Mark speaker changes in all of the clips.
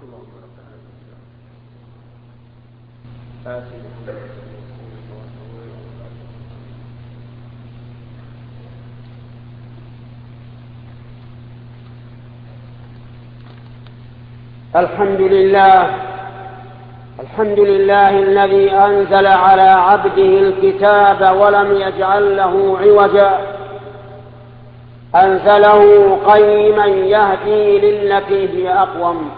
Speaker 1: الحمد لله الذي أنزل على عبده الكتاب ولم يجعل له عوجا، أنزله قيما يهدي للتي هي أقوم،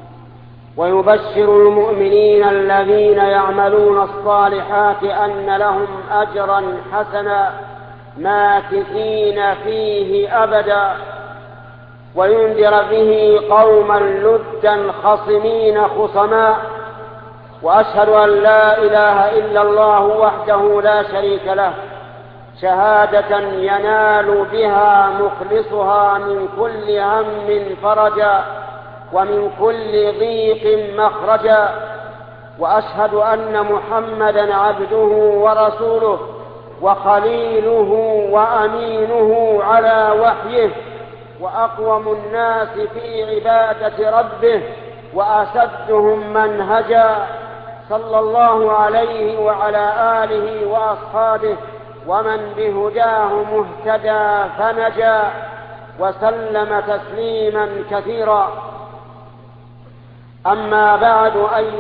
Speaker 1: ويبشر المؤمنين الذين يعملون الصالحات أن لهم أجرا حسنا ماكثين فيه أبدا، وينذر به قوما لدا خصمين خصما. وأشهد أن لا إله إلا الله وحده لا شريك له، شهادة ينال بها مخلصها من كل هم فرجا ومن كل ضيق مخرجا. وأشهد أن محمدا عبده ورسوله وخليله وأمينه على وحيه، وأقوم الناس في عبادة ربه وأسدهم منهجا، صلى الله عليه وعلى آله وأصحابه ومن بهداه مهتدى فنجا، وسلم تسليما كثيرا. أما بعد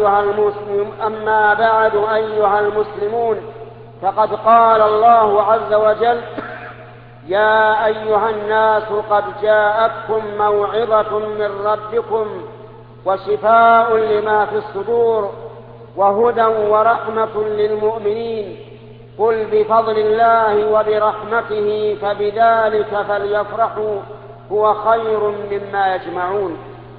Speaker 1: أيها المسلمون، فقد قال الله عز وجل: يا أيها الناس قد جاءتكم موعظة من ربكم وشفاء لما في الصدور وهدى ورحمة للمؤمنين، قل بفضل الله وبرحمته فبذلك فليفرحوا هو خير مما يجمعون.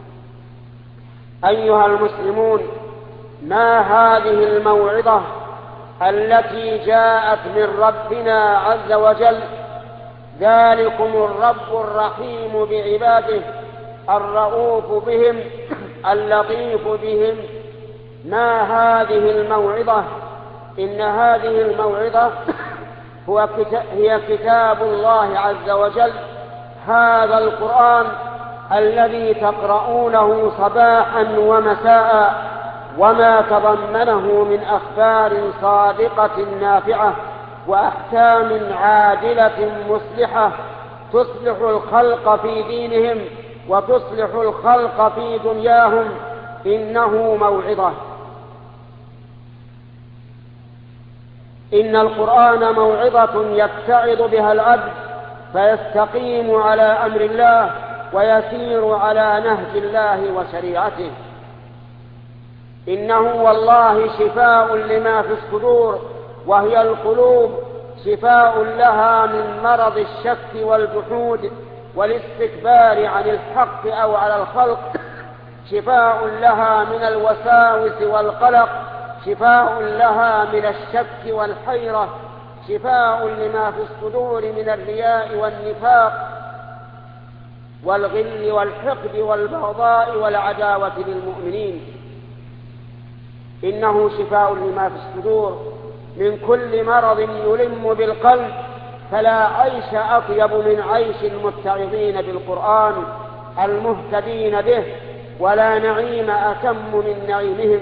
Speaker 1: أيها المسلمون، ما هذه الموعظة التي جاءت من ربنا عز وجل؟ ذلكم الرب الرحيم بعباده الرؤوف بهم اللطيف بهم. ما هذه الموعظة؟ إن هذه الموعظة هي كتاب الله عز وجل، هذا القرآن الذي تقرؤونه صباحا ومساء، وما تضمنه من أخبار صادقة نافعة وأحكام عادلة مصلحة تصلح الخلق في دينهم وتصلح الخلق في دنياهم. إنه موعظة. إن القرآن موعظة يتعظ بها العبد فيستقيم على أمر الله ويسير على نهج الله وشريعته. إنه والله شفاء لما في الصدور، وهي القلوب شفاء لها من مرض الشك والجحود والاستكبار عن الحق أو على الخلق، شفاء لها من الوساوس والقلق، شفاء لها من الشك والحيرة، شفاء لما في الصدور من الرياء والنفاق والغل والحقد والبغضاء والعداوة للمؤمنين. إنه شفاء لما في الصدور من كل مرض يلم بالقلب، فلا عيش أطيب من عيش المتعظين بالقرآن المهتدين به، ولا نعيم أتم من نعيمهم.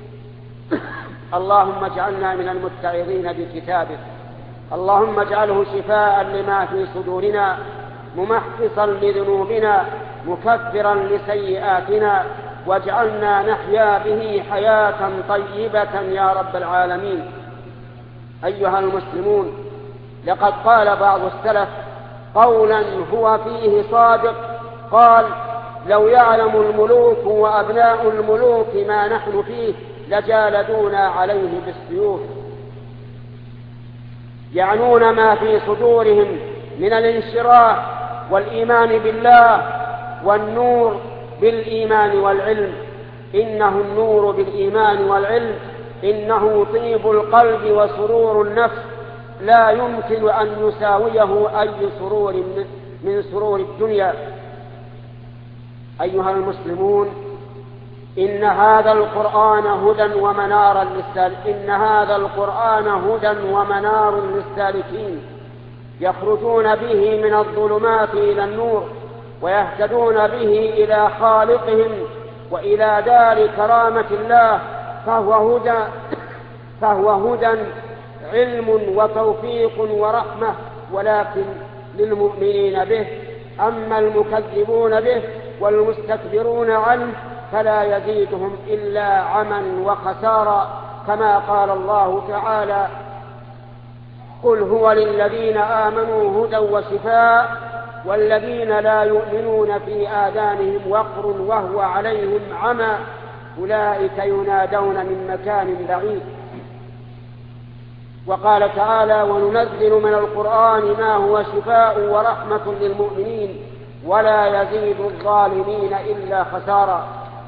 Speaker 1: اللهم اجعلنا من المتعظين بكتابك، اللهم اجعله شفاء لما في صدورنا، ممحصا لذنوبنا، مكفرا لسيئاتنا، واجعلنا نحيا به حياة طيبة يا رب العالمين. أيها المسلمون، لقد قال بعض السلف قولا هو فيه صادق، قال: لو يعلم الملوك وأبناء الملوك ما نحن فيه لجالدونا عليه بالسيوف. يعنون ما في صدورهم من الانشراح والإيمان بالله والنور بالإيمان والعلم. إنه النور بالإيمان والعلم، إنه طيب القلب وسرور النفس، لا يمكن أن يساويه أي سرور من سرور الدنيا. أيها المسلمون، إن هذا القرآن هدى ومنار للسالكين، يخرجون به من الظلمات إلى النور، ويهتدون به إلى خالقهم وإلى دار كرامة الله، فهو هدى علم وتوفيق ورحمة، ولكن للمؤمنين به. أما المكذبون به والمستكبرون عنه فلا يزيدهم إلا عما وخسارا، كما قال الله تعالى: قل هو للذين آمنوا هدى وشفاء والذين لا يؤمنون في آذانهم وقر وهو عليهم عمى أولئك ينادون من مكان بعيد. وقال تعالى: وننزل من القرآن ما هو شفاء ورحمة للمؤمنين ولا يزيد الظالمين إلا خسارا.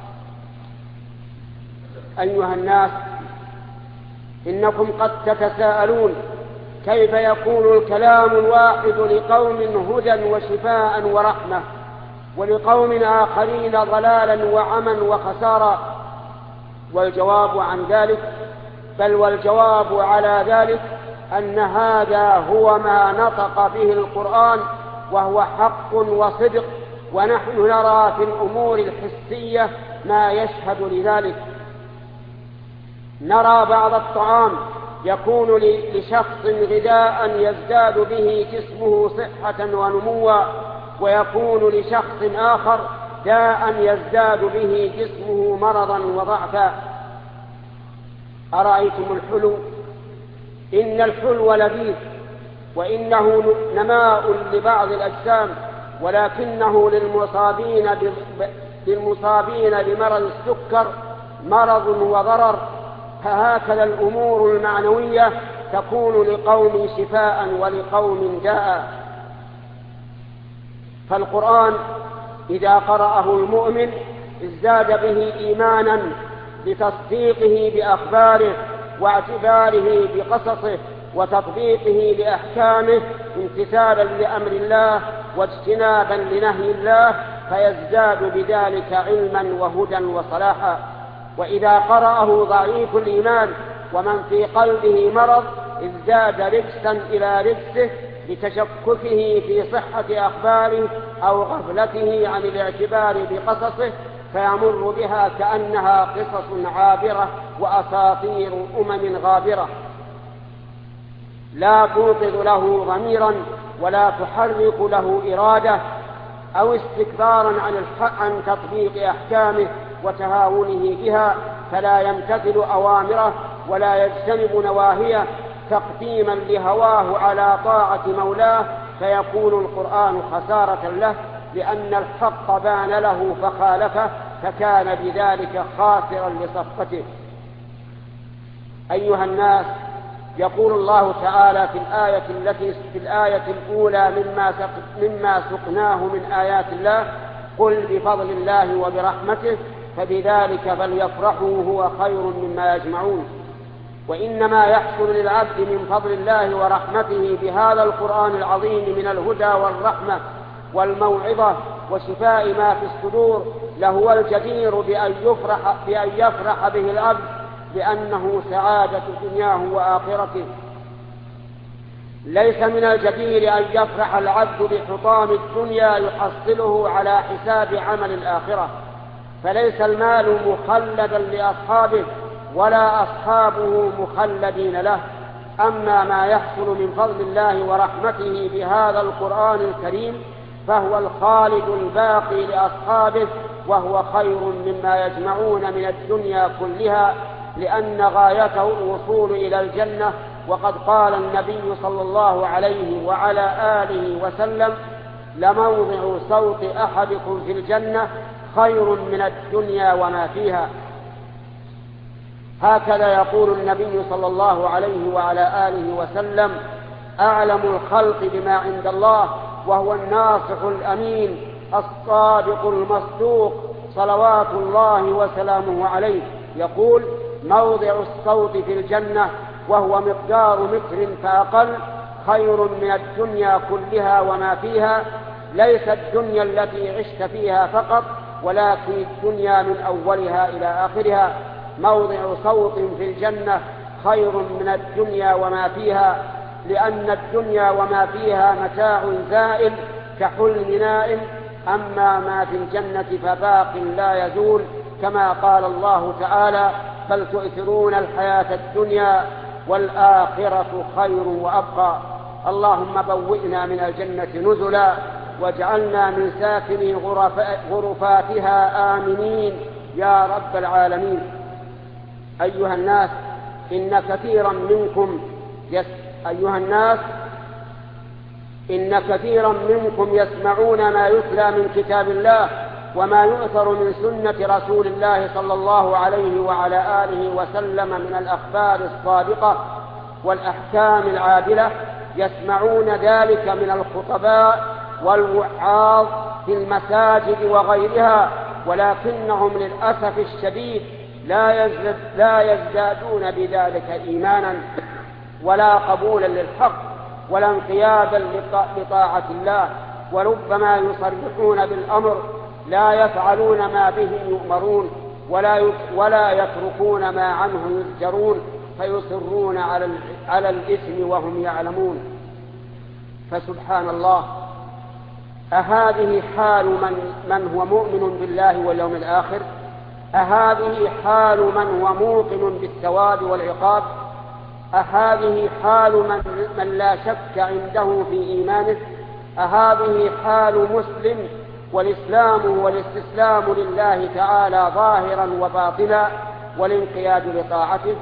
Speaker 1: أيها الناس، إنكم قد تتساءلون: كيف يكون الكلام الواحد لقوم هدى وشفاء ورحمة، ولقوم آخرين ضلالا وعما وخسارا؟ والجواب عن ذلك، والجواب على ذلك أن هذا هو ما نطق به القرآن، وهو حق وصدق، ونحن نرى في الأمور الحسية ما يشهد لذلك. نرى بعض الطعام يكون لشخص غذاء يزداد به جسمه صحة ونموا، ويكون لشخص آخر داء يزداد به جسمه مرضا وضعفا. أرأيتم الحلو؟ إن الحلو لذيذ، وإنه نماء لبعض الأجسام، ولكنه للمصابين بمرض السكر مرض وضرر. فهكذا الأمور المعنوية تكون لقوم شفاء ولقوم داء. فالقرآن إذا قرأه المؤمن ازداد به إيمانا بتصديقه بأخباره واعتباره بقصصه وتطبيقه لأحكامه امتثالا لأمر الله واجتنابا لنهي الله، فيزداد بذلك علما وهدى وصلاحا. وإذا قرأه ضعيف الإيمان ومن في قلبه مرض ازداد رجسا إلى رجسه لتشككه في صحة أخباره أو غفلته عن الاعتبار بقصصه، فيمر بها كأنها قصص عابرة وأساطير غابرة، لا توقظ له ضميرا ولا تحرك له إرادة أو استكبارا عن تطبيق أحكامه وتهاونه بها، فلا يمتثل أوامره ولا يجتنب نواهيه تقديما لهواه على طاعة مولاه، فيكون القرآن خسارة له، لأن الحق بان له فخالفه، فكان بذلك خاسرا لصفته. أيها الناس، يقول الله تعالى في الآية الأولى مما سقناه من آيات الله: قل بفضل الله وبرحمته فبذلك فليفرحوا هو خير مما يجمعون. وإنما يحصل للعبد من فضل الله ورحمته بهذا القرآن العظيم من الهدى والرحمة والموعظة وشفاء ما في الصدور لهو الجدير بأن يفرح به العبد، لأنه سعادة دنياه وآخرته. ليس من الجدير أن يفرح العبد بحطام الدنيا يحصله على حساب عمل الآخرة، فليس المال مخلدا لأصحابه ولا أصحابه مخلدين له. أما ما يحصل من فضل الله ورحمته بهذا القرآن الكريم فهو الخالد الباقي لأصحابه، وهو خير مما يجمعون من الدنيا كلها، لأن غايته الوصول إلى الجنة. وقد قال النبي صلى الله عليه وعلى آله وسلم: لموضع صوت أحدكم في الجنة خير من الدنيا وما فيها. هكذا يقول النبي صلى الله عليه وعلى آله وسلم: أعلم الخلق بما عند الله، وهو الناصح الأمين الصادق المصدوق صلوات الله وسلامه عليه، يقول: موضع الصوت في الجنة وهو مقدار متر فأقل خير من الدنيا كلها وما فيها. ليس الدنيا التي عشت فيها فقط، ولكن الدنيا من أولها إلى آخرها. موضع صوت في الجنة خير من الدنيا وما فيها، لأن الدنيا وما فيها متاع زائل كحلم نائم، أما ما في الجنة فباق لا يزول، كما قال الله تعالى: بل تؤثرون الحياة الدنيا والآخرة خير وأبقى. اللهم بوئنا من الجنة نزلا، واجعلنا من ساكني غرفاتها آمنين يا رب العالمين. أيها الناس إن كثيرا منكم يسمعون ما يتلى من كتاب الله وما يؤثر من سنة رسول الله صلى الله عليه وعلى آله وسلم من الأخبار الصادقة والأحكام العادلة، يسمعون ذلك من الخطباء والوعاظ في المساجد وغيرها، ولكنهم للأسف الشديد لا يزدادون بذلك إيمانا ولا قبولا للحق ولا انقيادا لطاعة الله، وربما يصرحون بالأمر لا يفعلون ما به يؤمرون ولا يتركون ما عنه يزجرون، فيصرون على الإثم وهم يعلمون. فسبحان الله، أهذه حال من هو مؤمن بالله واليوم الآخر؟ أهذه حال من هو موقن بالثواب والعقاب؟ أهذه حال من لا شك عنده في إيمانه؟ أهذه حال مسلم والإسلام والاستسلام لله تعالى ظاهرا وباطنا والانقياد لطاعته؟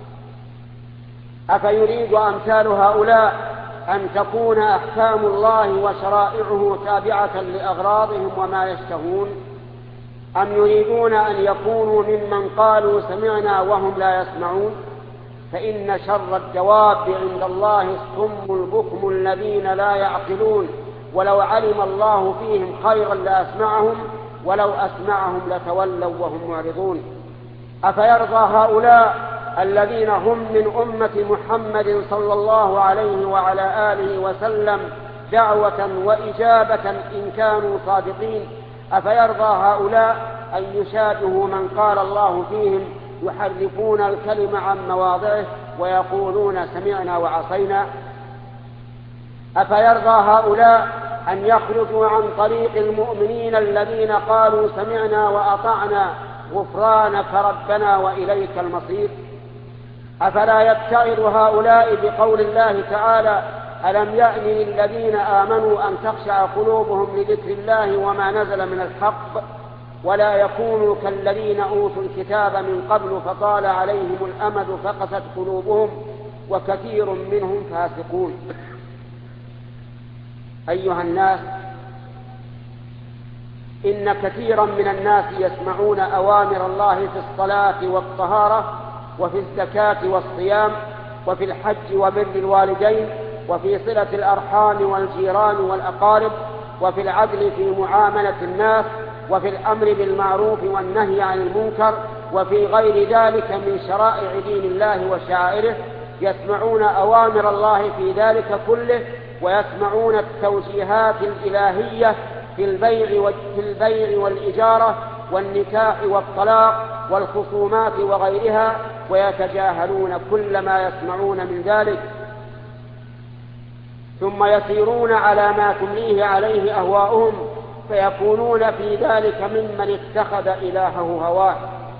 Speaker 1: أفيريد أمثال هؤلاء أن تكون أحكام الله وشرائعه تابعة لأغراضهم وما يشتهون، أم يريدون أن يكونوا ممن قالوا سمعنا وهم لا يسمعون؟ فإن شر الدواب عند الله الصم البكم الذين لا يعقلون، ولو علم الله فيهم خيرا لأسمعهم ولو أسمعهم لتولوا وهم معرضون. أفيرضى هؤلاء الذين هم من أمة محمد صلى الله عليه وعلى آله وسلم دعوة وإجابة إن كانوا صادقين، أفيرضى هؤلاء أن يشابهوا من قال الله فيهم يحرفون الكلم عن مواضعه ويقولون سمعنا وعصينا؟ أفيرضى هؤلاء أن يخرجوا عن طريق المؤمنين الذين قالوا سمعنا وأطعنا غفرانك ربنا وإليك المصير؟ أفلا يتعظ هؤلاء بقول الله تعالى: ألم يأن للذين آمنوا أن تخشع قلوبهم لذكر الله وما نزل من الحق ولا يكونوا كالذين أوتوا الكتاب من قبل فطال عليهم الأمد فقست قلوبهم وكثير منهم فاسقون. أيها الناس، إن كثيرا من الناس يسمعون أوامر الله في الصلاة والطهارة وفي الزكاة والصيام وفي الحج وبر الوالدين وفي صلة الأرحام والجيران والأقارب وفي العدل في معاملة الناس وفي الأمر بالمعروف والنهي عن المنكر وفي غير ذلك من شرائع دين الله وشعائره. يسمعون أوامر الله في ذلك كله، ويسمعون التوجيهات الإلهية في البيع والإجارة والنكاح والطلاق والخصومات وغيرها، ويتجاهلون كل ما يسمعون من ذلك، ثم يسيرون على ما تمليه عليه أهواؤهم، فيكونون في ذلك ممن اتخذ إلهه هواه.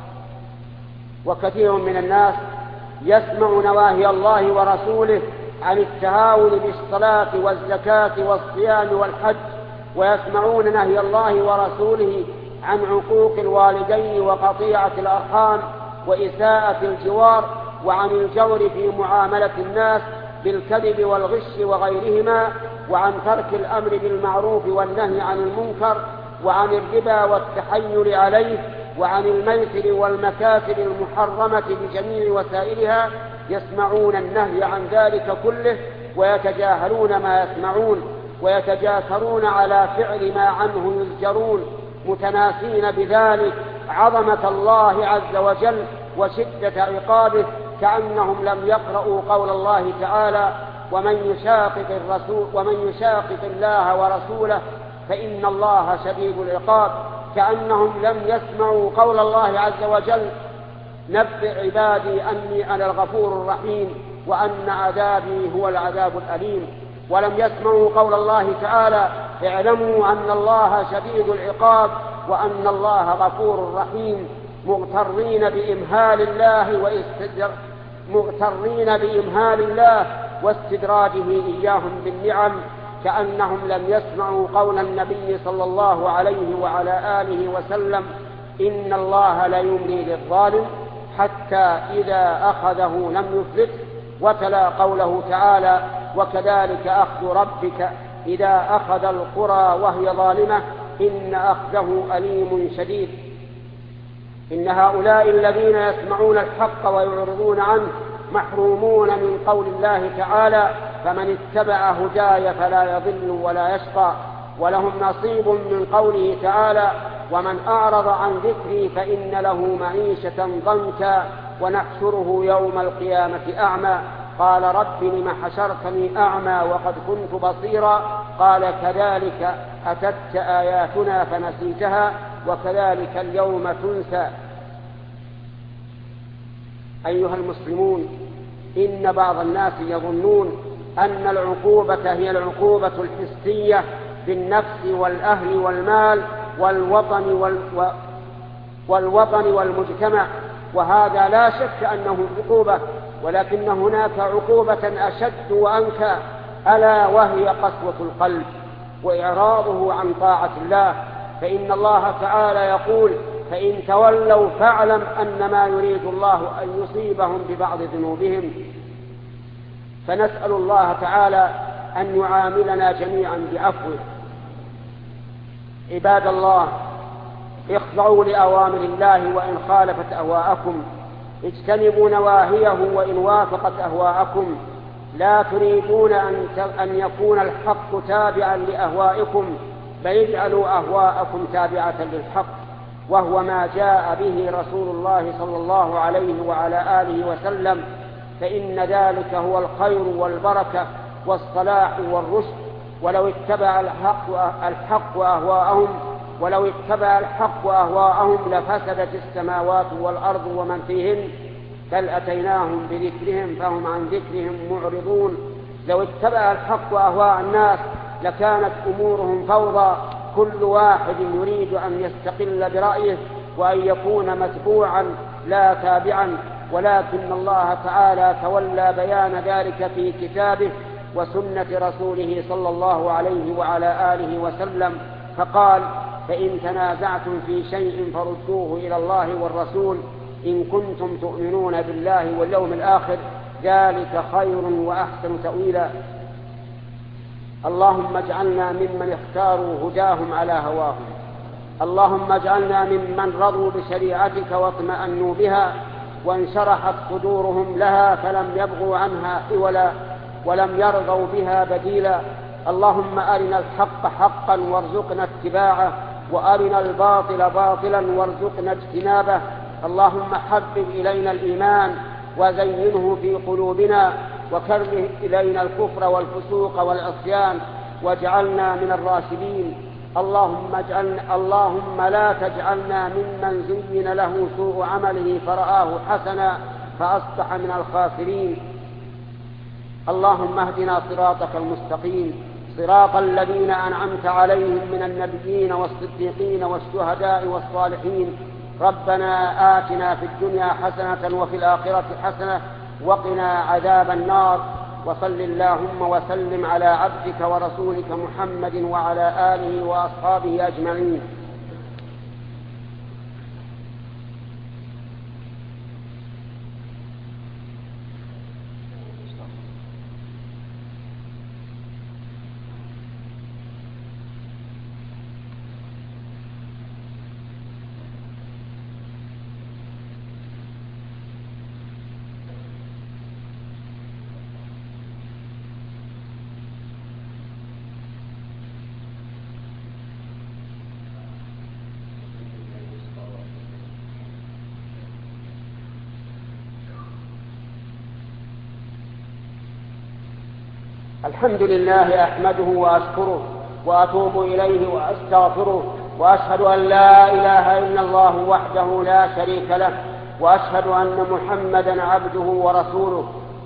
Speaker 1: وكثير من الناس يسمع نواهي الله ورسوله عن التهاون بالصلاة والزكاة والصيام والحج، ويسمعون نهي الله ورسوله عن عقوق الوالدين وقطيعة الأرحام وإساءة الجوار، وعن الجور في معاملة الناس بالكذب والغش وغيرهما، وعن ترك الأمر بالمعروف والنهي عن المنكر، وعن الربا والتحيل عليه، وعن الميسر والمكاسب المحرمة بجميع وسائلها. يسمعون النهي عن ذلك كله ويتجاهلون ما يسمعون، ويتجاسرون على فعل ما عنه يزجرون، متناسين بذلك عظمة الله عز وجل وشدة عقابه، كأنهم لم يقرأوا قول الله تعالى: ومن يشاقق الله ورسوله فإن الله شديد العقاب. كأنهم لم يسمعوا قول الله عز وجل: نبئ عبادي أني أنا الغفور الرحيم وأن عذابي هو العذاب الأليم. ولم يسمعوا قول الله تعالى: اعلموا أن الله شديد العقاب وأن الله غفور رحيم، مغترين بإمهال الله واستدراجه إياهم بالنعم، كأنهم لم يسمعوا قول النبي صلى الله عليه وعلى آله وسلم: إن الله لا يملي للظالم حتى إذا أخذه لم يفلته. وتلا قوله تعالى: وكذلك أخذ ربك إذا أخذ القرى وهي ظالمة إن أخذه أليم شديد. إن هؤلاء الذين يسمعون الحق ويعرضون عنه محرومون من قول الله تعالى: فمن اتبع هداي فلا يضل ولا يشقى. ولهم نصيب من قوله تعالى: ومن أعرض عن ذكري فإن له معيشة ضنكا ونحشره يوم القيامة أعمى. قال: رب لم حشرتني أعمى وقد كنت بصيرا. قال: كذلك أتتك آياتنا فنسيتها وكذلك اليوم تنسى. أيها المسلمون، إن بعض الناس يظنون أن العقوبة هي العقوبة الحسية بالنفس والأهل والمال والوطن والمجتمع، وهذا لا شك أنه عقوبة، ولكن هناك عقوبة أشد وأنكى، ألا وهي قسوة القلب وإعراضه عن طاعة الله. فإن الله تعالى يقول: فإن تولوا فاعلم أنما يريد الله أن يصيبهم ببعض ذنوبهم. فنسأل الله تعالى أن يعاملنا جميعا بعفوه. عباد الله، اخضعوا لأوامر الله وإن خالفت أهواءكم، اجتنبوا نواهيه وإن وافقت أهواءكم. لا تريدون أن يكون الحق تابعا لأهوائكم، بل اجعلوا أهواءكم تابعة للحق، وهو ما جاء به رسول الله صلى الله عليه وعلى آله وسلم، فإن ذلك هو الخير والبركة والصلاح والرشد. ولو اتبع الحق أهواءهم لفسدت السماوات والأرض ومن فيهن، بل أتيناهم بذكرهم فهم عن ذكرهم معرضون. لو اتبع الحق أهواء الناس لكانت أمورهم فوضى، كل واحد يريد أن يستقل برأيه وأن يكون متبوعا لا تابعا، ولكن الله تعالى تولى بيان ذلك في كتابه وسنة رسوله صلى الله عليه وعلى آله وسلم، فقال: فإن تنازعتم في شيء فردوه إلى الله والرسول إن كنتم تؤمنون بالله واليوم الآخر، ذلك خير وأحسن تأويلا. اللهم اجعلنا ممن اختاروا هداهم على هواهم، اللهم اجعلنا ممن رضوا بشريعتك واطمأنوا بها وانشرحت صدورهم لها فلم يبغوا عنها حولا ولم يرضوا بها بديلا. اللهم أرنا الحق حقا وارزقنا اتباعه، وأرنا الباطل باطلا وارزقنا اجتنابه. اللهم حبب إلينا الإيمان وزينه في قلوبنا، وكره إلينا الكفر والفسوق والعصيان واجعلنا من الراشدين. اللهم لا تجعلنا ممن زين له سوء عمله فرآه حسنا فأصبح من الخاسرين. اللهم اهدنا صراطك المستقيم، صراط الذين أنعمت عليهم من النبيين والصديقين والشهداء والصالحين. ربنا آتنا في الدنيا حسنة وفي الآخرة حسنة وقنا عذاب النار. وصل اللهم وسلم على عبدك ورسولك محمد وعلى آله وأصحابه أجمعين. الحمد لله أحمده وأشكره وأتوب إليه وأستغفره، وأشهد أن لا إله إلا الله وحده لا شريك له، وأشهد أن محمدا عبده ورسوله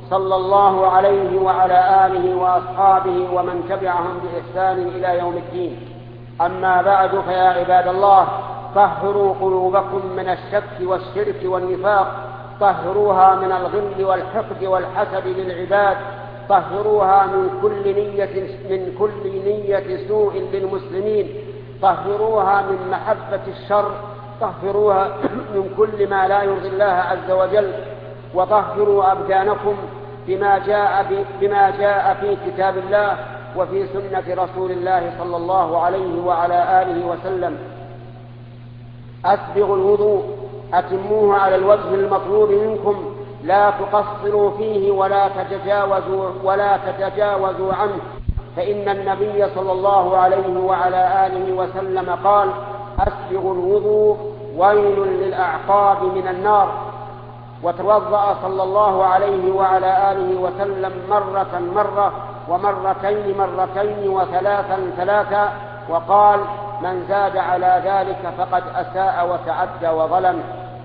Speaker 1: صلى الله عليه وعلى آله وأصحابه ومن تبعهم بإحسان إلى يوم الدين. أما بعد، فيا عباد الله، طهروا قلوبكم من الشك والشرك والنفاق، طهروها من الغل والحقد والحسد للعباد، طهروها من كل نية سوء للمسلمين، طهروها من محبة الشر، طهروها من كل ما لا يرضي الله عز وجل، وطهروا أبدانكم بما جاء في كتاب الله وفي سنة رسول الله صلى الله عليه وعلى آله وسلم. أسبغوا الوضوء، أتموه على الوجه المطلوب منكم، لا تقصروا فيه ولا تتجاوزوا عنه، فإن النبي صلى الله عليه وعلى آله وسلم قال: أسبغوا الوضوء ويل للأعقاب من النار. وتوضأ صلى الله عليه وعلى آله وسلم مرة ومرتين وثلاثا، وقال: من زاد على ذلك فقد أساء وتعدى وظلم.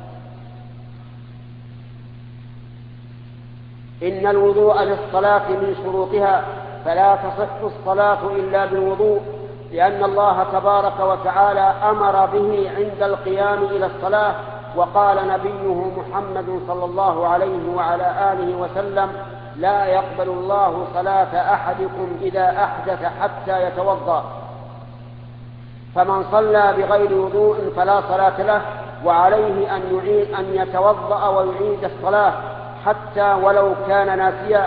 Speaker 1: إن الوضوء للصلاة من شروطها، فلا تصح الصلاة إلا بالوضوء، لأن الله تبارك وتعالى أمر به عند القيام إلى الصلاة، وقال نبيه محمد صلى الله عليه وعلى آله وسلم: لا يقبل الله صلاة أحدكم إذا أحدث حتى يتوضأ. فمن صلى بغير وضوء فلا صلاة له، وعليه أن يتوضأ ويعيد الصلاة حتى ولو كان ناسيا.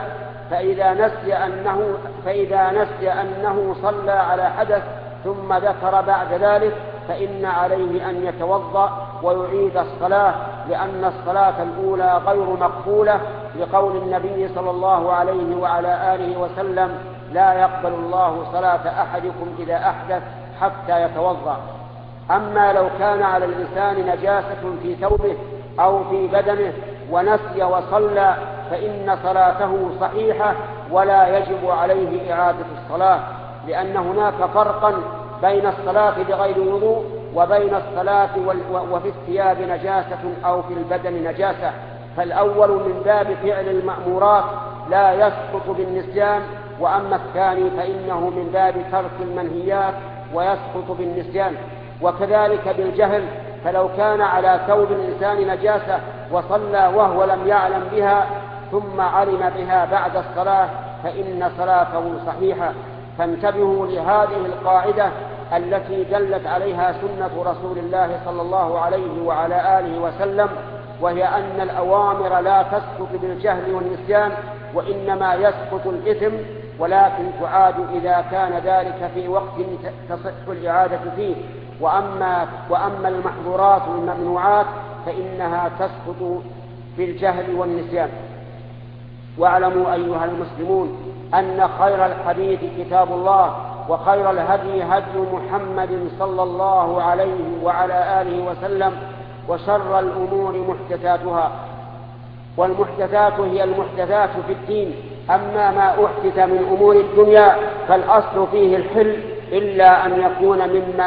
Speaker 1: فإذا نسي أنه صلى على حدث ثم ذكر بعد ذلك فإن عليه أن يتوضأ ويعيد الصلاة، لأن الصلاة الأولى غير مقبولة، لقول النبي صلى الله عليه وعلى آله وسلم: لا يقبل الله صلاة أحدكم إذا أحدث حتى يتوضأ. أما لو كان على الإنسان نجاسة في ثوبه أو في بدنه ونسي وصلى فإن صلاته صحيحة ولا يجب عليه إعادة الصلاة، لأن هناك فرقا بين الصلاة بغير وضوء وبين الصلاة وفي الثياب نجاسة أو في البدن نجاسة. فالأول من باب فعل المأمورات لا يسقط بالنسيان، وأما الثاني فإنه من باب ترك المنهيات ويسقط بالنسيان. وكذلك بالجهل، فلو كان على ثوب الإنسان نجاسة وصلى وهو لم يعلم بها ثم علم بها بعد الصلاة فإن صلاته صحيحة. فانتبهوا لهذه القاعدة التي دلت عليها سنة رسول الله صلى الله عليه وعلى آله وسلم، وهي أن الأوامر لا تسقط بالجهل والنسيان، وإنما يسقط الإثم، ولكن تعاد إذا كان ذلك في وقت تصح الإعادة فيه. وأما المحظورات والممنوعات فإنها تسقط بالجهل والنسيان. واعلموا أيها المسلمون أن خير الحديث كتاب الله، وخير الهدي هدي محمد صلى الله عليه وعلى آله وسلم، وشر الأمور محدثاتها، والمحدثات هي المحدثات في الدين. أما ما أحدث من أمور الدنيا فالأصل فيه الحل، إلا أن يكون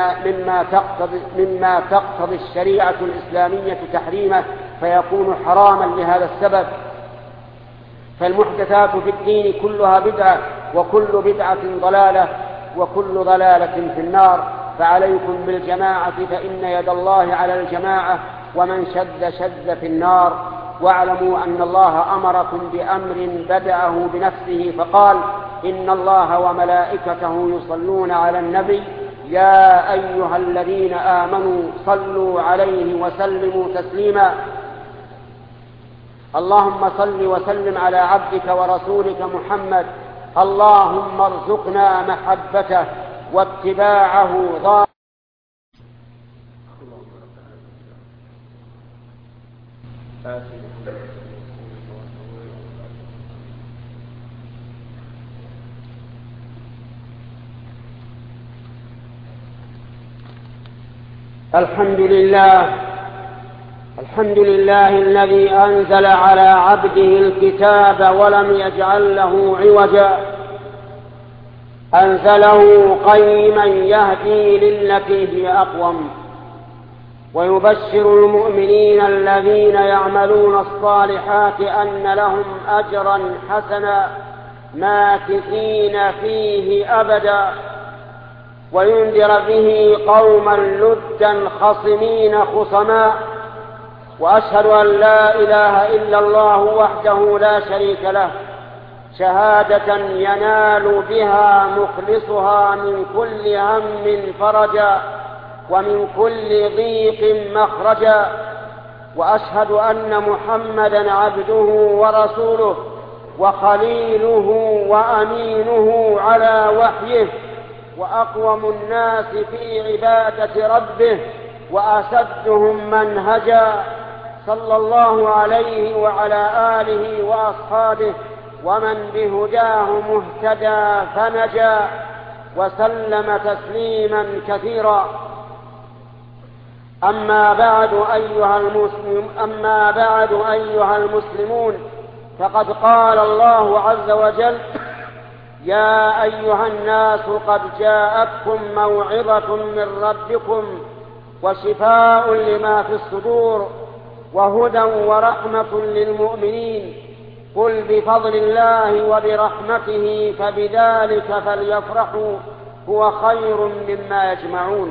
Speaker 1: مما تقتضي الشريعة الإسلامية تحريمه فيكون حراما لهذا السبب. فالمحدثات في الدين كلها بدعة، وكل بدعة ضلالة، وكل ضلالة في النار. فعليكم بالجماعة فإن يد الله على الجماعة، ومن شد في النار. واعلموا أن الله أمركم بأمر بدأه بنفسه فقال: إن الله وملائكته يصلون على النبي يا أيها الذين آمنوا صلوا عليه وسلموا تسليما. اللهم صل وسلم على عبدك ورسولك محمد. اللهم ارزقنا محبته واتباعه الحمد لله الذي أنزل على عبده الكتاب ولم يجعل له عوجا، أنزله قيما يهدي للتي هي أقوم، ويبشر المؤمنين الذين يعملون الصالحات أن لهم أجرا حسنا ماكثين فيه أبدا، وينذر به قوما لدا خصمين خصما. وأشهد أن لا إله إلا الله وحده لا شريك له شهادة ينال بها مخلصها من كل هم فرجا ومن كل ضيق مخرجا. وأشهد أن محمدا عبده ورسوله وخليله وأمينه على وحيه، وأقوم الناس في عبادة ربه وأسدهم منهجا، صلى الله عليه وعلى آله وأصحابه ومن بهداه مهتدى فنجا، وسلم تسليما كثيرا. أما بعد أيها المسلمون، فقد قال الله عز وجل: يا أيها الناس قد جاءتكم موعظة من ربكم وشفاء لما في الصدور وهدى ورحمة للمؤمنين، قل بفضل الله وبرحمته فبذلك فليفرحوا هو خير مما يجمعون.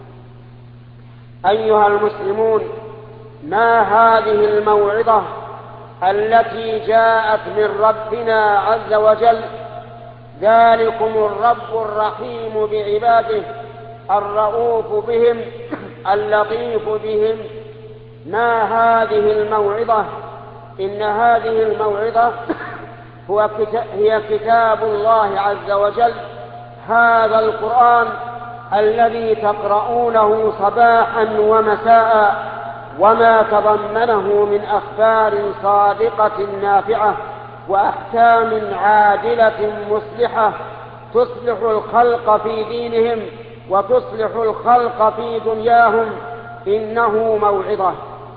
Speaker 1: أيها المسلمون، ما هذه الموعظة التي جاءت من ربنا عز وجل؟ ذلكم الرب الرحيم بعباده الرؤوف بهم اللطيف بهم. ما هذه الموعظة؟ إن هذه الموعظة هي كتاب الله عز وجل، هذا القرآن الذي تقرؤونه صباحا ومساء، وما تضمنه من أخبار صادقة نافعة وأحكام عادلة مصلحة تصلح الخلق في دينهم وتصلح الخلق في دنياهم. إنه موعظة.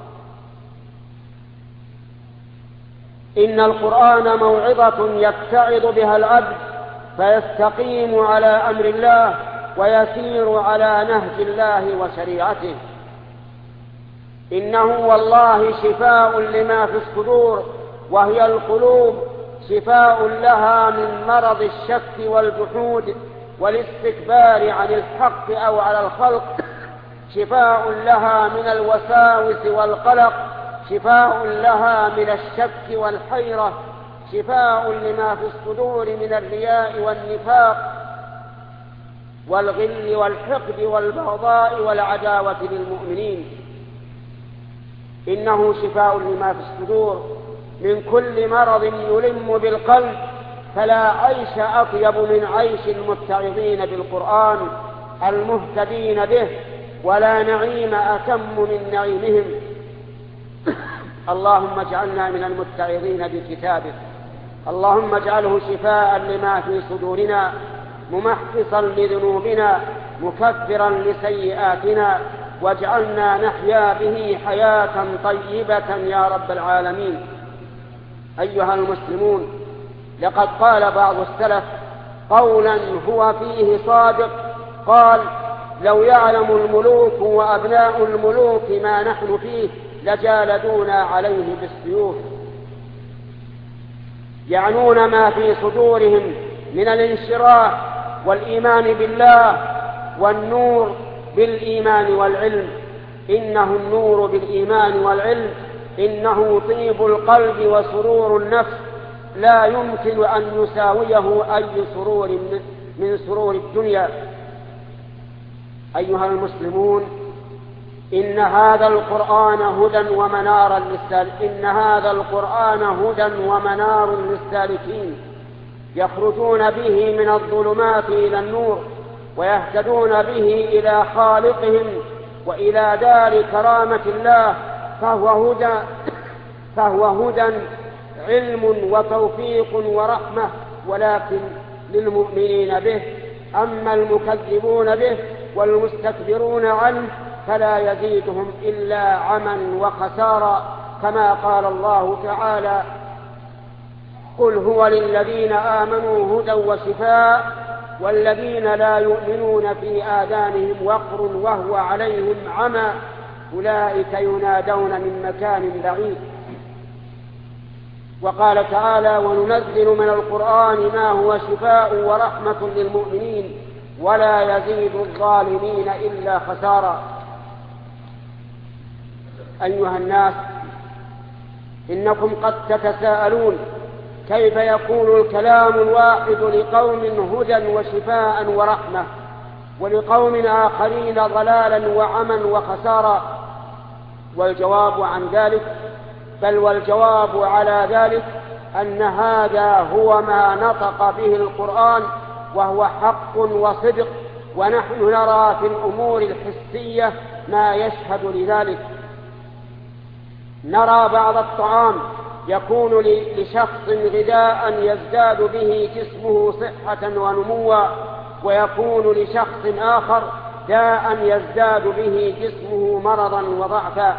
Speaker 1: إن القرآن موعظة يتعظ بها العبد فيستقيم على أمر الله ويسير على نهج الله وشريعته. إنه والله شفاء لما في الصدور، وهي القلوب شفاء لها من مرض الشك والجحود والاستكبار عن الحق أو على الخلق، شفاء لها من الوساوس والقلق، شفاء لها من الشك والحيرة، شفاء لما في الصدور من الرياء والنفاق والغل والحقد والبغضاء والعداوة للمؤمنين. إنه شفاء لما في الصدور من كل مرض يلم بالقلب، فلا عيش أطيب من عيش المتعظين بالقرآن المهتدين به، ولا نعيم أتم من نعيمهم. اللهم اجعلنا من المتعظين بكتابك، اللهم اجعله شفاء لما في صدورنا، ممحصا لذنوبنا، مكفرا لسيئاتنا، واجعلنا نحيا به حياة طيبة يا رب العالمين. أيها المسلمون، لقد قال بعض السلف قولا هو فيه صادق، قال: لو يعلم الملوك وأبناء الملوك ما نحن فيه لجالدونا عليه بالسيوف. يعنون ما في صدورهم من الانشراح والإيمان بالله والنور بالإيمان والعلم. إنه النور بالإيمان والعلم، إنه طيب القلب وسرور النفس، لا يمكن أن يساويه أي سرور من سرور الدنيا. أيها المسلمون، إن هذا القرآن هدى ومنار للسالكين، يخرجون به من الظلمات إلى النور، ويهتدون به إلى خالقهم وإلى دار كرامة الله. فهو هدى علم وتوفيق ورحمة، ولكن للمؤمنين به. أما المكذبون به والمستكبرون عنه فلا يزيدهم إلا عما وخسارا، كما قال الله تعالى: قل هو للذين آمنوا هدى وشفاء، والذين لا يؤمنون في آذانهم وقر وهو عليهم عمى، أولئك ينادون من مكان بعيد. وقال تعالى: وننزل من القرآن ما هو شفاء ورحمة للمؤمنين ولا يزيد الظالمين إلا خسارا. أيها الناس، إنكم قد تتساءلون كيف يكون الكلام الواحد لقوم هدى وشفاء ورحمة، ولقوم آخرين ضلالا وعمى وخسارا؟ والجواب عن ذلك، بل والجواب على ذلك، أن هذا هو ما نطق به القرآن، وهو حق وصدق، ونحن نرى في الأمور الحسية ما يشهد لذلك. نرى بعض الطعام يكون لشخص غذاء يزداد به جسمه صحة ونموا، ويكون لشخص آخر داء يزداد به جسمه مرضا وضعفا.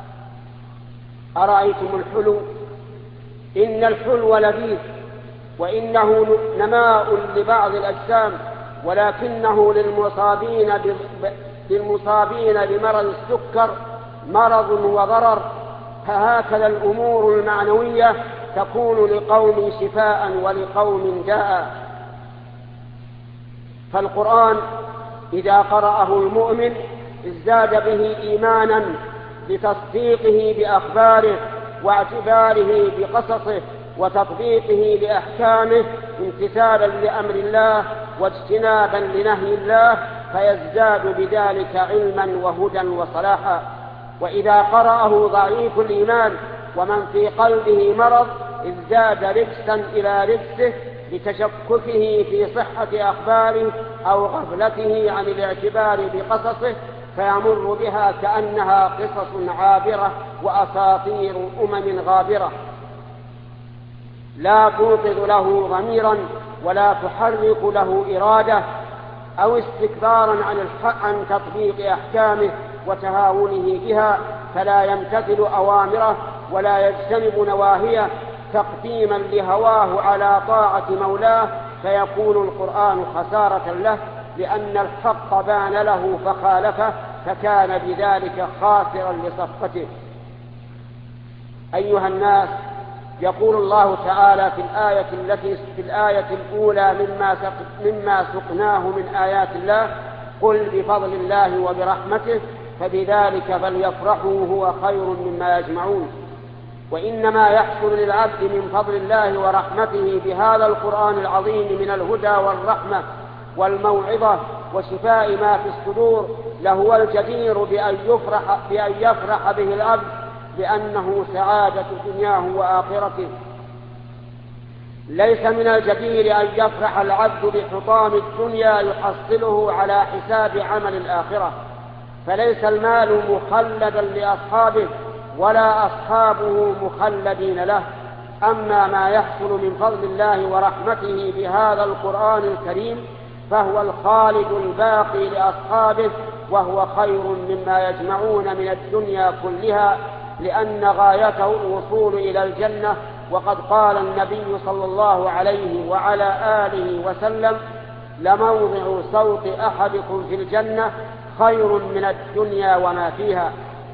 Speaker 1: أرأيتم الحلو؟ إن الحلو لذيذ، وإنه نماء لبعض الأجسام، ولكنه للمصابين بمرض السكر مرض وضرر. فهكذا الأمور المعنوية تكون لقوم شفاء ولقوم داء. فالقرآن إذا قرأه المؤمن ازداد به إيمانا بتصديقه بأخباره واعتباره بقصصه وتطبيقه لأحكامه امتثالا لأمر الله واجتنابا لنهي الله، فيزداد بذلك علما وهدى وصلاحا. وإذا قرأه ضعيف الإيمان ومن في قلبه مرض ازداد رجسا إلى رجسه لتشككه في صحة أخباره أو غفلته عن الاعتبار بقصصه، فيمر بها كأنها قصص عابرة وأساطير غابرة، لا توقظ له ضميرا ولا تحرك له إرادة أو استكبارا عن تطبيق أحكامه وتهاونه بها، فلا يمتثل أوامره ولا يجتنب نواهيه تقديما لهواه على طاعة مولاه، فيكون القرآن خسارة له، لأن الحق بان له فخالفه، فكان بذلك خاسرا لصفته. أيها الناس، يقول الله تعالى في الآية الأولى مما سقناه من آيات الله: قل بفضل الله وبرحمته فبذلك فليفرحوا هو خير مما يجمعون. وإنما يحصل للعبد من فضل الله ورحمته بهذا القرآن العظيم من الهدى والرحمة والموعظة وشفاء ما في الصدور لهو الجدير بأن يفرح به العبد، لأنه سعادة دنياه وآخرته. ليس من الجدير أن يفرح العبد بحطام الدنيا يحصله على حساب عمل الآخرة، فليس المال مخلدا لأصحابه ولا أصحابه مخلدين له. أما ما يحصل من فضل الله ورحمته بهذا القرآن الكريم فهو الخالد الباقي لأصحابه، وهو خير مما يجمعون من الدنيا كلها، لأن غايته الوصول إلى الجنة. وقد قال النبي صلى الله عليه وعلى آله وسلم: لموضع صوت أحدكم في الجنة خير من الدنيا وما فيها.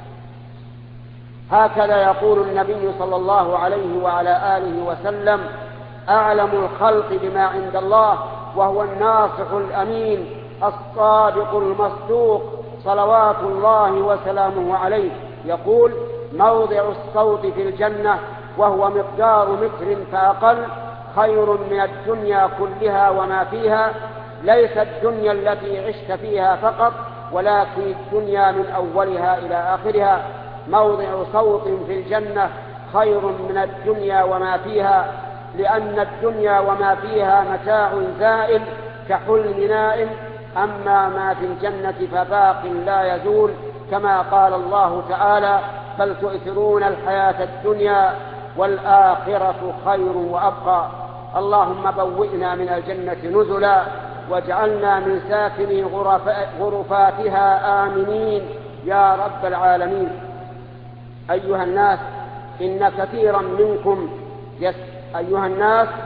Speaker 1: هكذا يقول النبي صلى الله عليه وعلى آله وسلم: أعلم الخلق بما عند الله، وهو الناصح الأمين الصادق المصدوق صلوات الله وسلامه عليه، يقول: موضع الصوت في الجنة وهو مقدار متر فأقل خير من الدنيا كلها وما فيها. ليس الدنيا التي عشت فيها فقط، ولكن الدنيا من أولها إلى آخرها. موضع صوت في الجنة خير من الدنيا وما فيها، لأن الدنيا وما فيها متاع زائل كحلم نائم، أما ما في الجنة فباق لا يزول، كما قال الله تعالى: بل تؤثرون الحياة الدنيا والآخرة خير وأبقى. اللهم بوئنا من الجنة نزلا، واجعلنا من ساكني غرفاتها آمنين يا رب العالمين. أيها الناس، إن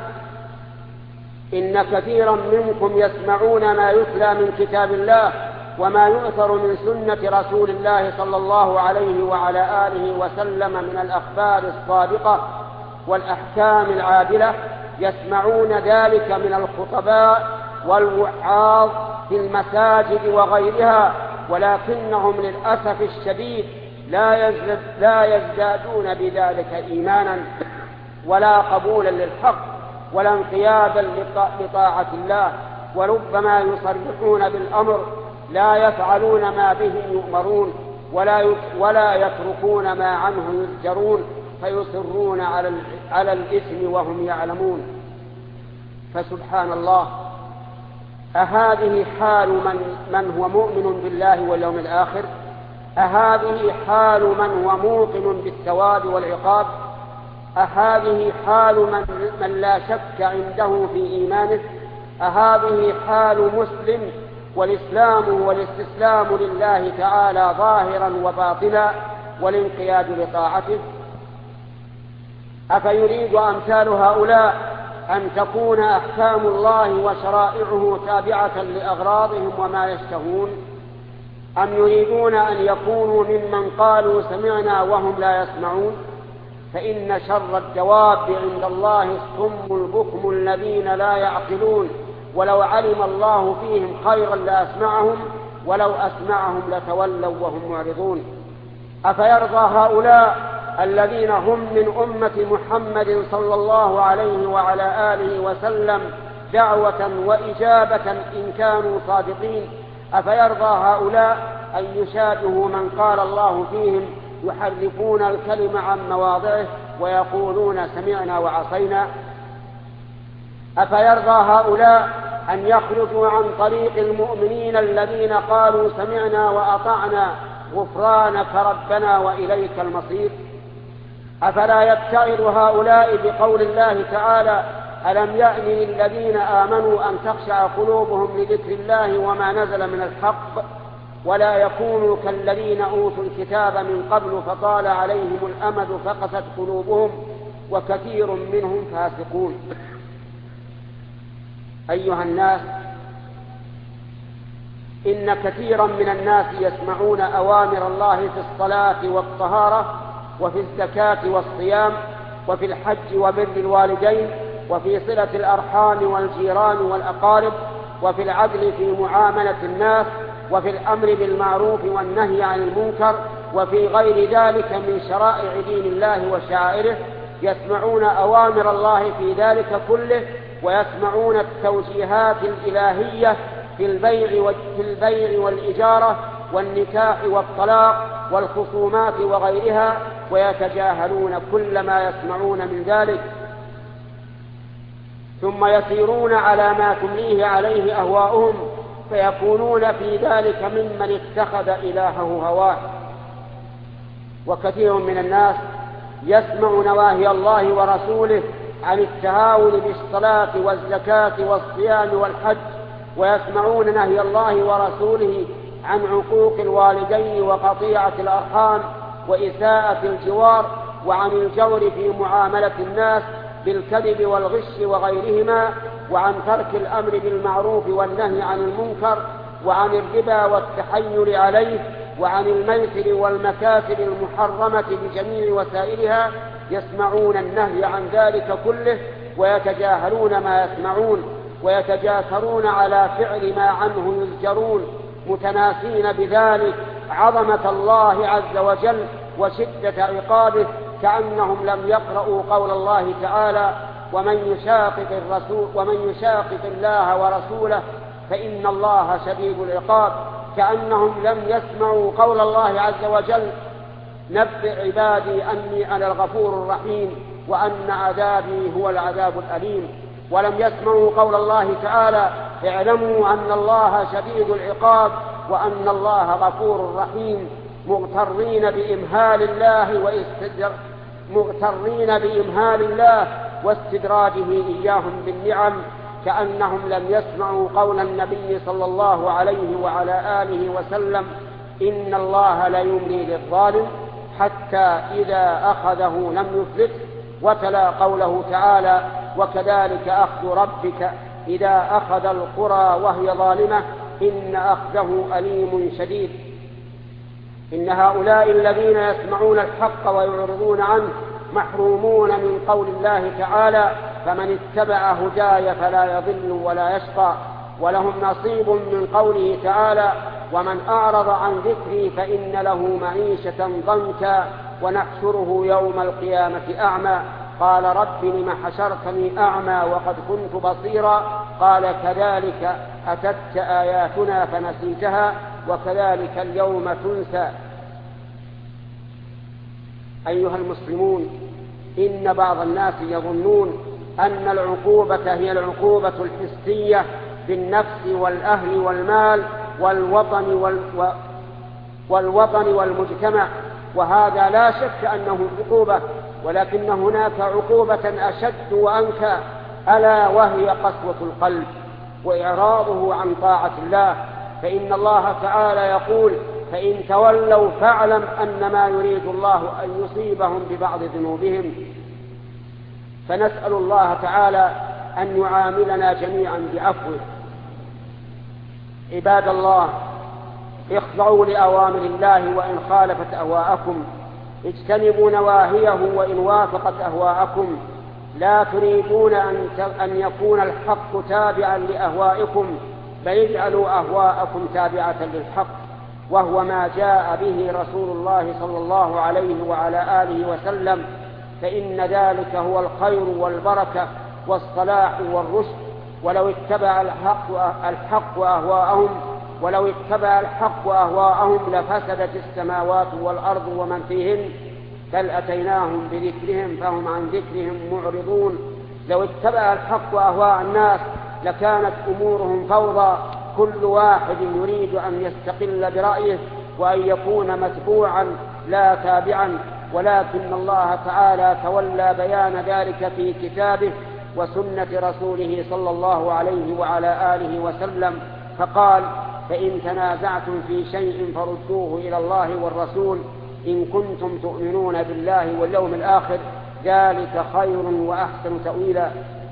Speaker 1: كثيرا منكم يسمعون ما يتلى من كتاب الله وما يؤثر من سنة رسول الله صلى الله عليه وعلى آله وسلم من الأخبار الصادقة والأحكام العادلة يسمعون ذلك من الخطباء والوعاظ في المساجد وغيرها، ولكنهم للأسف الشديد لا يزدادون بذلك إيمانا ولا قبولا للحق ولا انقيادا لطاعة الله، وربما يصرحون بالأمر لا يفعلون ما به يؤمرون ولا يتركون ما عنه يزجرون، فيصرون على الإثم وهم يعلمون. فسبحان الله، أهذه حال من هو مؤمن بالله واليوم الآخر؟ أهذه حال من هو موقن بالثواب والعقاب؟ أهذه حال من لا شك عنده في إيمانه؟ أهذه حال مسلم والإسلام والاستسلام لله تعالى ظاهرا وباطنا والانقياد لطاعته؟ أفيريد أمثال هؤلاء أن تكون أحكام الله وشرائعه تابعة لأغراضهم وما يشتهون، أم يريدون أن يكونوا ممن قالوا سمعنا وهم لا يسمعون؟ فإن شر الدواب عند الله الصم البكم الذين لا يعقلون، ولو علم الله فيهم خيرا لأسمعهم ولو أسمعهم لتولوا وهم معرضون. أفيرضى هؤلاء الذين هم من أمة محمد صلى الله عليه وعلى آله وسلم دعوة وإجابة إن كانوا صادقين، أفيرضى هؤلاء أن يشابهوا من قال الله فيهم يحرفون الكلم عن مواضعه ويقولون سمعنا وعصينا؟ أفيرضى هؤلاء أن يخرجوا عن طريق المؤمنين الذين قالوا سمعنا وأطعنا غفرانك ربنا وإليك المصير؟ أفلا يتعظ هؤلاء بقول الله تعالى ألم يأن للذين آمنوا أن تخشع قلوبهم لذكر الله وما نزل من الحق ولا يكونوا كالذين أوتوا الكتاب من قبل فطال عليهم الأمد فقست قلوبهم وكثير منهم فاسقون؟ أيها الناس، إن كثيرا من الناس يسمعون أوامر الله في الصلاة والطهارة وفي الزكاة والصيام وفي الحج وبر الوالدين وفي صلة الأرحام والجيران والأقارب وفي العدل في معاملة الناس وفي الأمر بالمعروف والنهي عن المنكر وفي غير ذلك من شرائع دين الله وشعائره، يسمعون أوامر الله في ذلك كله، ويسمعون التوجيهات الإلهية في البيع والإجارة والنكاح والطلاق والخصومات وغيرها، ويتجاهلون كل ما يسمعون من ذلك، ثم يسيرون على ما تمليه عليه أهواؤهم، فيكونون في ذلك ممن اتخذ إلهه هواه. وكثير من الناس يسمع نواهي الله ورسوله عن التهاون بالصلاة والزكاة والصيام والحج، ويسمعون نهي الله ورسوله عن عقوق الوالدين وقطيعة الأرحام وإساءة الجوار، وعن الجور في معاملة الناس بالكذب والغش وغيرهما، وعن ترك الأمر بالمعروف والنهي عن المنكر، وعن الربا والتحيل عليه، وعن الميسر والمكاسب المحرمة بجميع وسائلها. يسمعون النهي عن ذلك كله ويتجاهلون ما يسمعون، ويتجاسرون على فعل ما عنه يزجرون، متناسين بذلك عظمة الله عز وجل وشدة عقابه، كأنهم لم يقرأوا قول الله تعالى ومن يشاقق الله ورسوله فإن الله شديد العقاب، كأنهم لم يسمعوا قول الله عز وجل نبئ عبادي أني أنا الغفور الرحيم وأن عذابي هو العذاب الأليم، ولم يسمعوا قول الله تعالى اعلموا أن الله شديد العقاب وأن الله غفور رحيم، مغترين بإمهال الله واستدراجه إياهم بالنعم، كأنهم لم يسمعوا قول النبي صلى الله عليه وعلى آله وسلم إن الله لا يملي للظالم حتى إذا أخذه لم يفلته، وتلا قوله تعالى وكذلك أخذ ربك إذا أخذ القرى وهي ظالمة إن أخذه أليم شديد. إن هؤلاء الذين يسمعون الحق ويعرضون عنه محرومون من قول الله تعالى: فمن اتبع هداي فلا يضل ولا يشقى. ولهم نصيب من قوله تعالى: ومن أعرض عن ذكري فإن له معيشة ضنكا ونحشره يوم القيامة أعمى. قال: رب لم حشرتني أعمى وقد كنت بصيرا. قال: كذلك أتتك آياتنا فنسيتها وكذلك اليوم تنسى. أيها المسلمون، إن بعض الناس يظنون أن العقوبة هي العقوبة الحسية بالنفس والأهل والمال والوطن والمجتمع، وهذا لا شك أنه عقوبة، ولكن هناك عقوبة أشد وأنكى، ألا وهي قسوة القلب وإعراضه عن طاعة الله. فإن الله تعالى يقول: فإن تولوا فاعلم أنما يريد الله أن يصيبهم ببعض ذنوبهم. فنسأل الله تعالى أن يعاملنا جميعا بعفوه. عباد الله، اخضعوا لأوامر الله وإن خالفت أهواءكم، اجتنبوا نواهيه وإن وافقت أهواءكم. لا تريدون أن يكون الحق تابعا لأهوائكم، بل اجعلوا أهواءكم تابعة للحق، وهو ما جاء به رسول الله صلى الله عليه وعلى آله وسلم، فإن ذلك هو الخير والبركة والصلاح والرشد. ولو اتبع الحق أهواءهم لفسدت السماوات والأرض ومن فيهن، بل أتيناهم بذكرهم فهم عن ذكرهم معرضون. لو اتبع الحق أهواء الناس لكانت أمورهم فوضى، كل واحد يريد أن يستقل برأيه وأن يكون متبوعا لا تابعا. ولكن الله تعالى تولى بيان ذلك في كتابه وسنة رسوله صلى الله عليه وعلى آله وسلم، فقال: فإن تنازعتم في شيء فردوه إلى الله والرسول إن كنتم تؤمنون بالله واليوم الآخر، ذلك خير وأحسن تأويلا.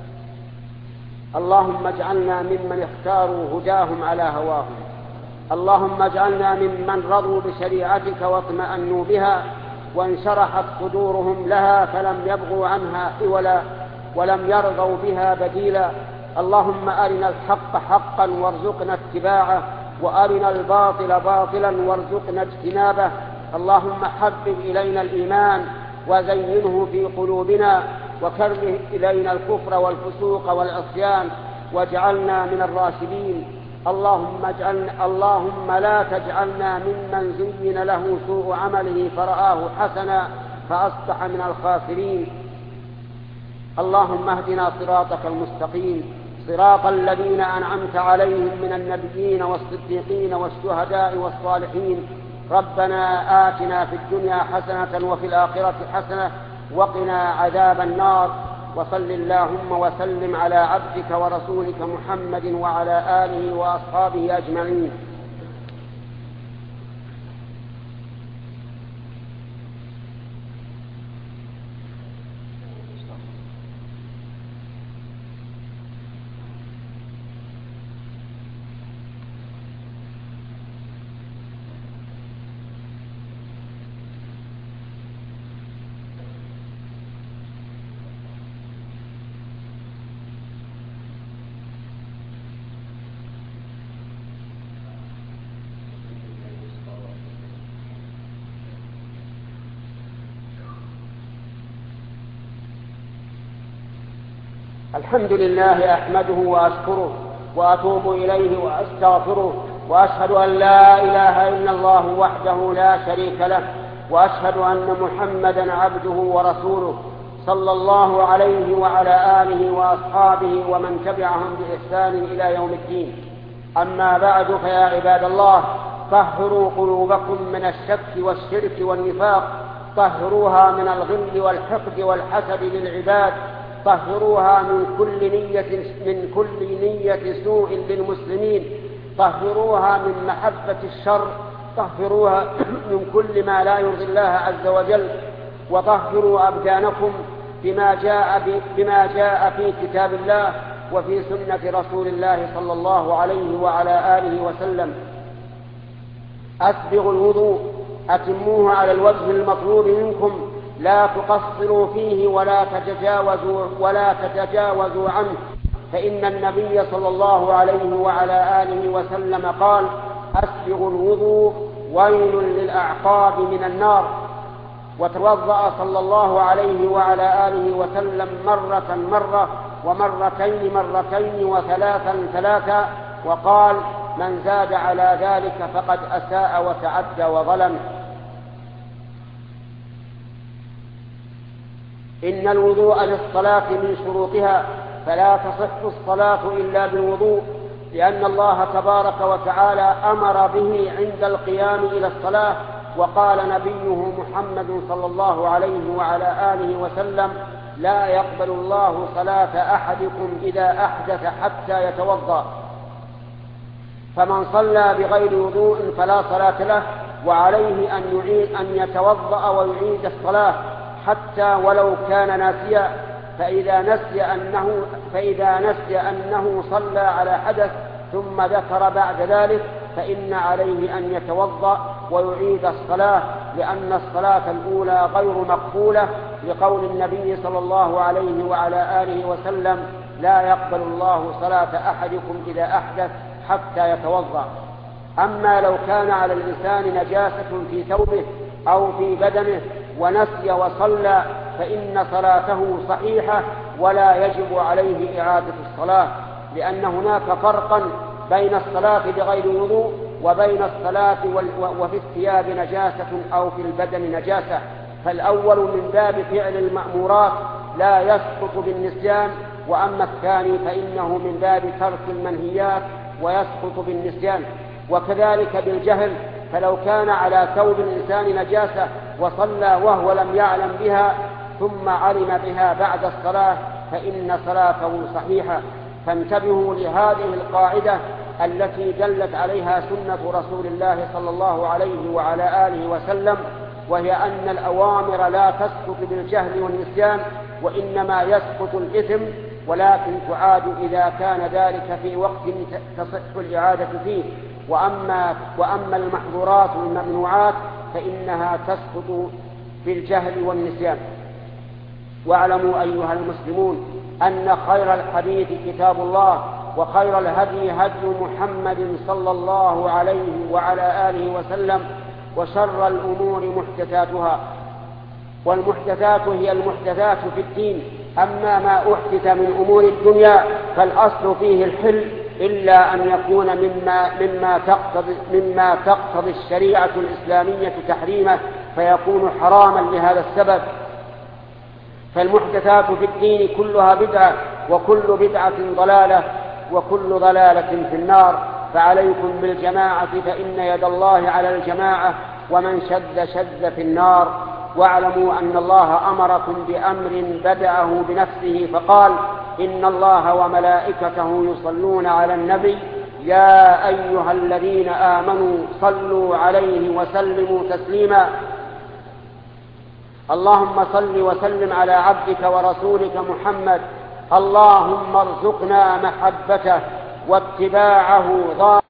Speaker 1: اللهم اجعلنا ممن اختاروا هداهم على هواهم، اللهم اجعلنا ممن رضوا بشريعتك واطمأنوا بها وانشرحت صدورهم لها فلم يبغوا عنها حولا ولم يرضوا بها بديلا. اللهم أرنا الحق حقا وارزقنا اتباعه، وأرنا الباطل باطلا وارزقنا اجتنابه. اللهم حبب إلينا الإيمان وزينه في قلوبنا، وكره إلينا الكفر والفسوق والعصيان واجعلنا من الراشدين. اللهم لا تجعلنا ممن زين له سوء عمله فرآه حسنا فأصبح من الخاسرين. اللهم اهدنا صراطك المستقيم، صراط الذين أنعمت عليهم من النبيين والصديقين والشهداء والصالحين. ربنا آتنا في الدنيا حسنة وفي الآخرة حسنة وقنا عذاب النار. وصل اللهم وسلم على عبدك ورسولك محمد وعلى آله وأصحابه أجمعين. الحمد لله أحمده وأشكره وأتوب إليه وأستغفره، وأشهد أن لا إله إلا الله وحده لا شريك له، وأشهد أن محمدا عبده ورسوله صلى الله عليه وعلى آله وأصحابه ومن تبعهم بإحسان إلى يوم الدين. أما بعد، فيا عباد الله، طهروا قلوبكم من الشك والشرك والنفاق، طهروها من الغل والحقد والحسد للعباد، طهروها من كل نية سوء للمسلمين، طهروها من محبة الشر، طهروها من كل ما لا يرضي الله عز وجل، وطهروا أبدانكم بما جاء في كتاب الله وفي سنة رسول الله صلى الله عليه وعلى آله وسلم. أسبغوا الوضوء، أتموه على الوجه المطلوب منكم، لا تقصروا فيه ولا تتجاوزوا عنه، فإن النبي صلى الله عليه وعلى آله وسلم قال: أسبغوا الوضوء ويل للأعقاب من النار. وتوضأ صلى الله عليه وعلى آله وسلم مرة ومرتين وثلاثا، وقال: من زاد على ذلك فقد أساء وتعدى وظلم. إن الوضوء للصلاة من شروطها، فلا تصح الصلاة إلا بالوضوء، لأن الله تبارك وتعالى أمر به عند القيام إلى الصلاة، وقال نبيه محمد صلى الله عليه وعلى آله وسلم: لا يقبل الله صلاة أحدكم إذا أحدث حتى يتوضأ. فمن صلى بغير وضوء فلا صلاة له، وعليه أن يتوضأ ويعيد الصلاة حتى ولو كان ناسيا، فإذا نسي أنه صلى على حدث ثم ذكر بعد ذلك فإن عليه أن يتوضأ ويعيد الصلاة، لأن الصلاة الأولى غير مقبولة، لقول النبي صلى الله عليه وعلى آله وسلم: لا يقبل الله صلاة أحدكم إذا أحدث حتى يتوضأ. أما لو كان على الإنسان نجاسة في ثوبه أو في بدنه ونسي وصلى فإن صلاته صحيحة ولا يجب عليه إعادة الصلاة، لأن هناك فرقا بين الصلاة بغير وضوء وبين الصلاة وفي الثياب نجاسة أو في البدن نجاسة. فالأول من باب فعل المأمورات لا يسقط بالنسيان، وأما الثاني فإنه من باب ترك المنهيات ويسقط بالنسيان. وكذلك بالجهل، فلو كان على ثوب الإنسان نجاسة وصلى وهو لم يعلم بها ثم علم بها بعد الصلاة فإن صلاته صحيحة. فانتبهوا لهذه القاعدة التي دلت عليها سنة رسول الله صلى الله عليه وعلى آله وسلم، وهي أن الأوامر لا تسقط بالجهل والنسيان، وإنما يسقط الإثم، ولكن تعاد إذا كان ذلك في وقت تصح الإعادة فيه. وأما المحظورات والممنوعات فإنها تسقط بالجهل والنسيان. واعلموا أيها المسلمون أن خير الحديث كتاب الله، وخير الهدي هدي محمد صلى الله عليه وعلى آله وسلم، وشر الأمور محدثاتها، والمحدثات هي المحدثات في الدين. أما ما أحدث من أمور الدنيا فالأصل فيه الحل، إلا أن يكون مما تقتضي الشريعة الإسلامية تحريمه فيكون حراما لهذا السبب. فالمحدثات في الدين كلها بدعة، وكل بدعة ضلالة، وكل ضلالة في النار. فعليكم بالجماعة فإن يد الله على الجماعة، ومن شد في النار. واعلموا أن الله أمركم بأمر بدأه بنفسه فقال: إن الله وملائكته يصلون على النبي يا أيها الذين آمنوا صلوا عليه وسلموا تسليما. اللهم صل وسلم على عبدك ورسولك محمد. اللهم ارزقنا محبته واتباعه